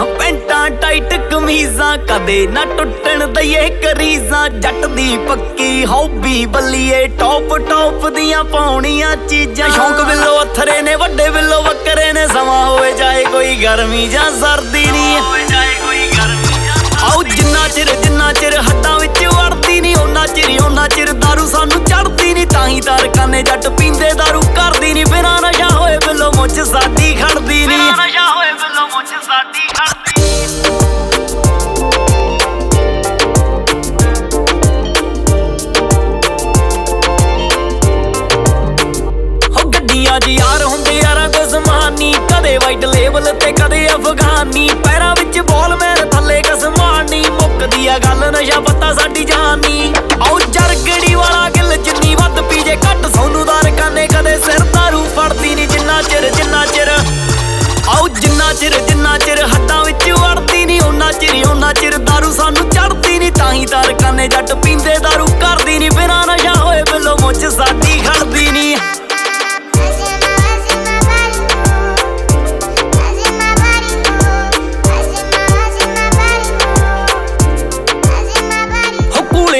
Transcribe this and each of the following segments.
ਪੈਂਟਾਂ ਟਾਈਟ ਕਮੀਜ਼ਾਂ ਕਦੇ ਨਾ ਟੁੱਟਣ ਦਈਏ ਕਰੀਜ਼ਾਂ। ਜੱਟ ਦੀ ਪੱਕੀ ਹੌਬੀ ਬੱਲੀਏ ਟੌਪ ਟੌਪ ਦੀਆਂ ਪਾਉਣੀਆਂ ਚੀਜ਼ਾਂ। ਸ਼ੌਂਕ ਵਿੱਲੋ ਅਥਰੇ ਨੇ ਵੱਡੇ ਵਿੱਲੋ ਵੱਕਰੇ ਨੇ ਸਮਾਂ ਹੋਵੇ ਚਾਹੇ ਕੋਈ ਗਰਮੀ ਜਾਂ ਸਰਦੀ ਨੀ। ਆਓ ਜਿੰਨਾ ਚਿਰ ਹੱਡਾਂ ਵਿੱਚ ਵੜਦੀ ਨੀ ਉਹਨਾਂ ਚਿਰ ਦਾਰੂ ਸਾਨੂੰ ਚੜਦੀ ਨੀ। ਤਾਂ ਹੀ ਤਾਰਕਾਨੇ ਜੱਟ ਪੀਂਦੇ ਦਾਰੂ ਕਰਦੀ ਨੀ। ਬਿਨਾਂ ਨਸ਼ਾ ਹੋਏ ਬਿੱਲੋ ਮੁੱਛ ਸਾਡੀ ਖੜਦੀ ਨੀ। ਗੱਡੀਆਂ 'ਚ ਯਾਰ ਹੁੰਦੇ ਯਾਰਾਂ ਕੋ ਜ਼ਮਾਨੀ ਕਦੇ ਵਾਈਟ ਲੇਬਲ ਤੇ ਕਦੇ ਅਫਗਾਨੀ। ਪੈਰਾਂ ਵਿੱਚ ਬੋਲ ਮੈਰ ਥੱਲੇ ਕਸਮਾਨੀ ਮੁੱਕਦੀ ਆ ਗੱਲ ਨਸ਼ਾ ਪੱਤਾ ਸਾਡੀ ਜਾਨੀ। ਆਓ ਜਰਗੜੀ ਵਾਲਾ ਗਿੱਲ ਜਿੰਨੀ ਵੱਧ ਪੀਜੇ ਘੱਟ ਸੋਨੂੰ ਤਾਰਕਾਨੇ ਕਦੇ ਸਿਰ ਦਾਰੂ ਫੜਦੀ ਨੀ। ਜਿੰਨਾ ਚਿਰ ਆਓ ਜਿੰਨਾ ਚਿਰ ਹੱਡਾਂ ਵਿੱਚ ਵੜਦੀ ਨੀ ਉਹਨਾਂ ਚਿਰ ਦਾਰੂ ਸਾਨੂੰ ਚੜਦੀ ਨੀ। ਤਾਂ ਹੀ ਤਾਰਕਾਨੇ ਜੱਟ ਪੀਂਦੇ ਦਾਰੂ ਕਰਦੀ ਨੀ। ਬਿਨਾਂ ਨਸ਼ਾ ਹੋਏ ਬਿੱਲੋ ਮੁੱਛ ਸਾਡੀ ਖੜਦੀ ਨੀ।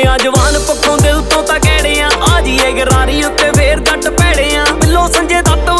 ਜਵਾਨ ਪੱਖੋਂ ਦਿਲ ਤੋਂ ਤਾਂ ਕਹਿੜੇ ਆ। ਆ ਜੀਏ ਗਰਾਰੀ ਉੱਤੇ ਫੇਰ ਜੱਟ ਭੈੜੇ ਆ। ਬਿੱਲੋ ਸੰਜੇ ਦੱਤ